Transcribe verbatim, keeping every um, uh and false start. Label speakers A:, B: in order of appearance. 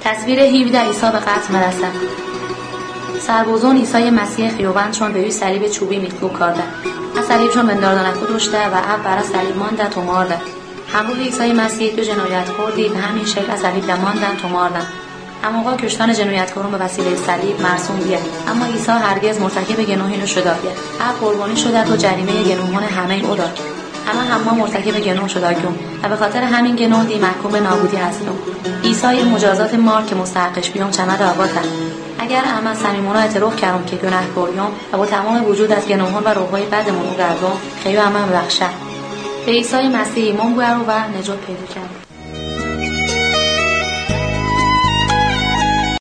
A: تصویر هفده عیسی به قتل مرسد. سربازان عیسی مسیح خیابان چون به صلیب چوبی میتلو کرده. از صلیب چون بنداردنکو داشته و اب برای صلیب مانده تو مارده. همراه عیسی مسیح دو جنایتکاری به همین شکل از صلیب ماندن تو ماردن. هموقع کشتن جنایتکاران به وسیله صلیب مرسوم بیه، اما عیسی هرگز مرتکب گناهی نشده. اب قربانی شده تو جریمه گناهان همه او داد. همه هم مرتکب گناه شده کم و به خاطر همین گناه دی محکوم به نابودی هستم. عیسی مجازات مار که مستحقش بیام چمد آبادن. اگر اما صمیمانه اعتراف کردم که گناهکاریام و با تمام وجود از گناهان و روح‌های بدمون رو گردم، خیلی اما ببخشه. به عیسی مسیح ایمان بیارو و نجات پیدا کرد.